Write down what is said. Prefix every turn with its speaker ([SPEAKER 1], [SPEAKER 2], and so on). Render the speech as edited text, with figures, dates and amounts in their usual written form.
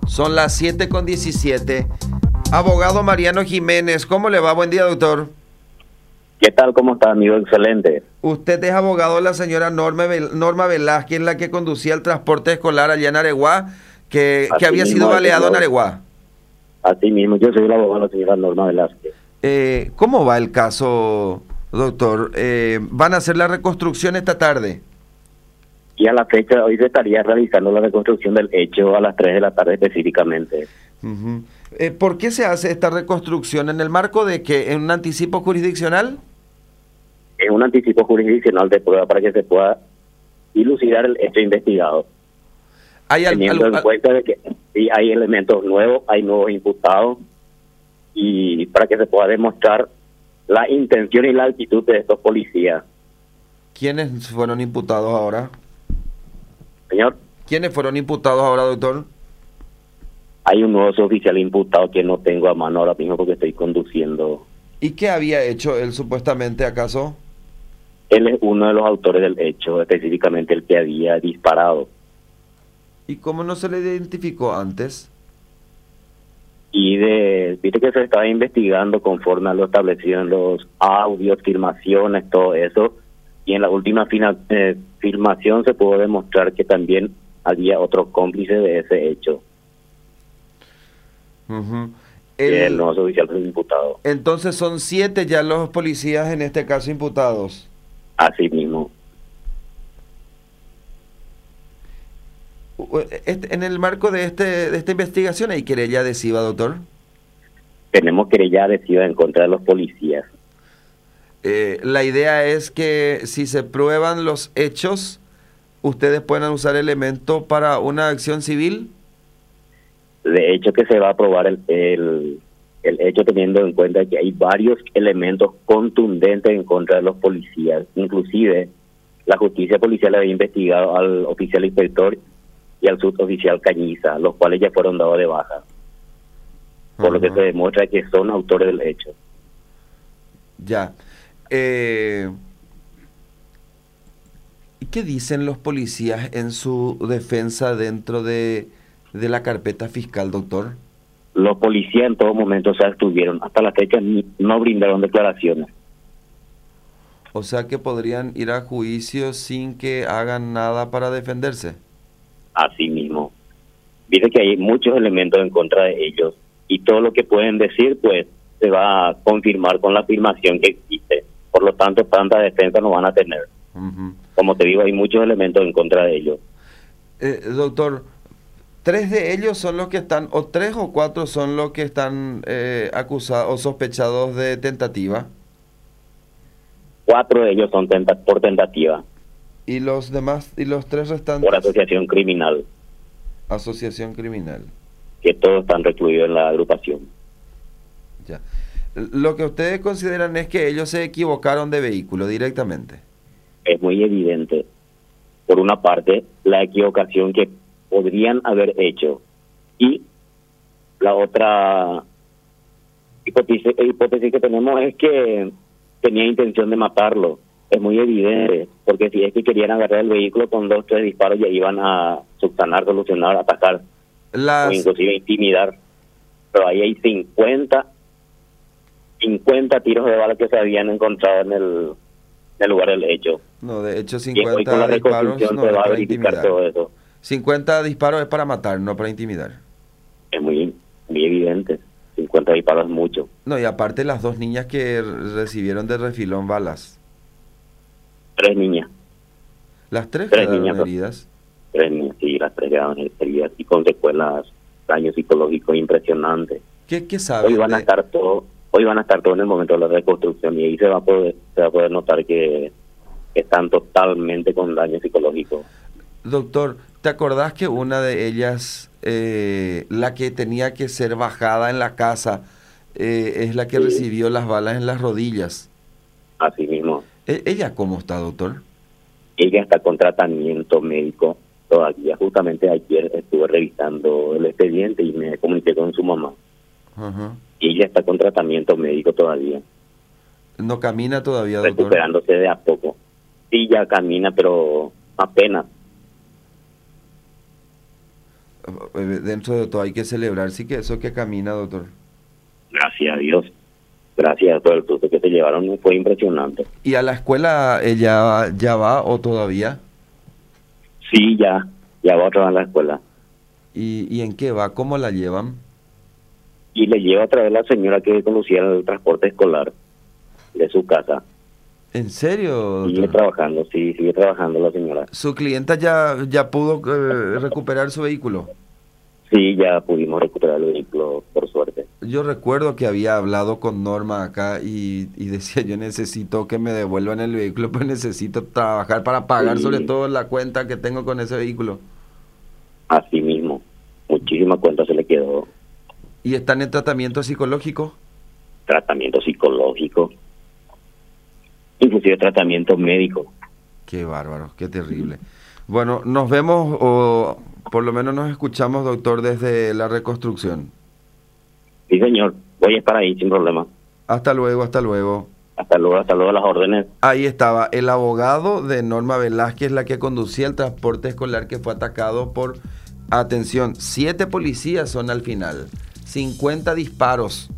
[SPEAKER 1] Son las 7:17. Abogado Mariano Jiménez, ¿cómo le va? Buen día, doctor.
[SPEAKER 2] ¿Qué tal? ¿Cómo está, amigo? Excelente.
[SPEAKER 1] Usted es abogado de la señora Norma Velázquez, la que conducía el transporte escolar allá en Areguá, que había sido baleado en Areguá.
[SPEAKER 2] Así mismo, yo soy el abogado de la señora Norma Velázquez.
[SPEAKER 1] ¿Cómo va el caso, doctor? ¿Van a hacer la reconstrucción esta tarde?
[SPEAKER 2] Y a la fecha, hoy se estaría realizando la reconstrucción del hecho a las 3 de la tarde específicamente.
[SPEAKER 1] Uh-huh. ¿Por qué se hace esta reconstrucción? ¿En el marco de que en un anticipo jurisdiccional?
[SPEAKER 2] Es un anticipo jurisdiccional de prueba para que se pueda dilucidar el hecho investigado. Teniendo en cuenta de que sí hay elementos nuevos, hay nuevos imputados, y para que se pueda demostrar la intención y la actitud de estos policías.
[SPEAKER 1] ¿Quiénes fueron imputados ahora?
[SPEAKER 2] Señor.
[SPEAKER 1] ¿Quiénes fueron imputados ahora, doctor?
[SPEAKER 2] Hay un nuevo oficial imputado que no tengo a mano ahora mismo porque estoy conduciendo.
[SPEAKER 1] ¿Y qué había hecho él supuestamente, acaso?
[SPEAKER 2] Él es uno de los autores del hecho, específicamente el que había disparado.
[SPEAKER 1] ¿Y cómo no se le identificó antes?
[SPEAKER 2] Viste que se estaba investigando conforme a lo establecido en los audios, filmaciones, todo eso. Y en la última filmación se pudo demostrar que también había otro cómplice de ese hecho.
[SPEAKER 1] Uh-huh.
[SPEAKER 2] El nuevo oficial fue imputado.
[SPEAKER 1] Entonces son 7 ya los policías en este caso imputados.
[SPEAKER 2] Así mismo.
[SPEAKER 1] En el marco de esta investigación, ¿hay querella adhesiva, doctor?
[SPEAKER 2] Tenemos querella adhesiva en contra de los policías.
[SPEAKER 1] La idea es que si se prueban los hechos, ustedes puedan usar elementos para una acción civil.
[SPEAKER 2] De hecho que se va a aprobar el hecho teniendo en cuenta que hay varios elementos contundentes en contra de los policías. Inclusive la justicia policial había investigado al oficial inspector y al suboficial Cañiza, los cuales ya fueron dados de baja. Por lo que se demuestra que son autores del hecho.
[SPEAKER 1] Ya. ¿Y qué dicen los policías en su defensa dentro de la carpeta fiscal, doctor?
[SPEAKER 2] Los policías en todo momento se abstuvieron. Hasta la fecha no brindaron declaraciones.
[SPEAKER 1] O sea que podrían ir a juicio sin que hagan nada para defenderse.
[SPEAKER 2] Así mismo. Dice que hay muchos elementos en contra de ellos y todo lo que pueden decir pues se va a confirmar con la afirmación que existe. Por lo tanto, tanta defensa no van a tener. Uh-huh. Como te digo, hay muchos elementos en contra de ellos.
[SPEAKER 1] Doctor, 3 de ellos son los que están, o 3 o 4 son los que están acusados o sospechados de tentativa.
[SPEAKER 2] 4 de ellos son por tentativa.
[SPEAKER 1] ¿Y los demás, y los 3 restantes?
[SPEAKER 2] Por asociación criminal.
[SPEAKER 1] Asociación criminal.
[SPEAKER 2] Que todos están recluidos en la agrupación.
[SPEAKER 1] Ya. Lo que ustedes consideran es que ellos se equivocaron de vehículo directamente.
[SPEAKER 2] Es muy evidente, por una parte, la equivocación que podrían haber hecho, y la otra hipótesis que tenemos es que tenía intención de matarlo. Es muy evidente, porque si es que querían agarrar el vehículo con 2 o 3 disparos ya iban a subsanar, solucionar, atacar, o inclusive intimidar. Pero ahí hay 50 tiros de bala que se habían encontrado en el lugar del hecho.
[SPEAKER 1] No, de hecho
[SPEAKER 2] 50 y con la reconstrucción se va a verificar todo eso.
[SPEAKER 1] 50 disparos es para matar, no para intimidar.
[SPEAKER 2] Es muy evidente. 50 disparos es mucho.
[SPEAKER 1] No, y aparte las 2 niñas que recibieron de refilón balas.
[SPEAKER 2] 3 niñas.
[SPEAKER 1] ¿Las 3 quedaron heridas?
[SPEAKER 2] 3 niñas, sí, las 3 quedaron heridas y con secuelas, daños psicológicos impresionantes.
[SPEAKER 1] ¿Qué saben?
[SPEAKER 2] Hoy van a estar todos en el momento de la reconstrucción y ahí se va a poder notar que están totalmente con daño psicológico.
[SPEAKER 1] Doctor, ¿te acordás que una de ellas, la que tenía que ser bajada en la casa, es la que
[SPEAKER 2] sí.
[SPEAKER 1] recibió las balas en las rodillas?
[SPEAKER 2] Así mismo.
[SPEAKER 1] ¿Ella cómo está, doctor?
[SPEAKER 2] Ella está con tratamiento médico todavía. Justamente ayer estuve revisando el expediente y me comuniqué con su mamá. Uh-huh. Y ella está con tratamiento médico todavía.
[SPEAKER 1] ¿No camina todavía, doctor?
[SPEAKER 2] Recuperándose de a poco. Sí, ya camina, pero apenas.
[SPEAKER 1] Dentro de todo hay que celebrar, sí que eso que camina, doctor.
[SPEAKER 2] Gracias a Dios. Gracias por el susto que se llevaron, fue impresionante.
[SPEAKER 1] ¿Y a la escuela ella ya va o todavía?
[SPEAKER 2] Sí, ya va otra vez a la escuela.
[SPEAKER 1] ¿Y en qué va? ¿Cómo la llevan?
[SPEAKER 2] Y le lleva a través la señora que conducía el transporte escolar de su casa.
[SPEAKER 1] ¿En serio,
[SPEAKER 2] Sigue
[SPEAKER 1] doctor?
[SPEAKER 2] trabajando, sí, sigue trabajando la señora.
[SPEAKER 1] ¿Su clienta ya pudo recuperar su vehículo?
[SPEAKER 2] Sí, ya pudimos recuperar el vehículo, por suerte.
[SPEAKER 1] Yo recuerdo que había hablado con Norma acá y decía, yo necesito que me devuelvan el vehículo, pues necesito trabajar para pagar sobre
[SPEAKER 2] Sí,
[SPEAKER 1] todo la cuenta que tengo con ese vehículo.
[SPEAKER 2] así mismo. Muchísima cuenta se le quedó.
[SPEAKER 1] ¿Y están en tratamiento psicológico?
[SPEAKER 2] Tratamiento psicológico, inclusive tratamiento médico.
[SPEAKER 1] Qué bárbaro, qué terrible. Bueno, nos vemos o por lo menos nos escuchamos, doctor, desde la reconstrucción.
[SPEAKER 2] Sí, señor, voy a estar ahí sin problema.
[SPEAKER 1] Hasta luego, hasta luego.
[SPEAKER 2] Hasta luego las órdenes.
[SPEAKER 1] Ahí estaba el abogado de Norma Velázquez, la que conducía el transporte escolar que fue atacado por, atención, 7 policías son al final, 50 disparos.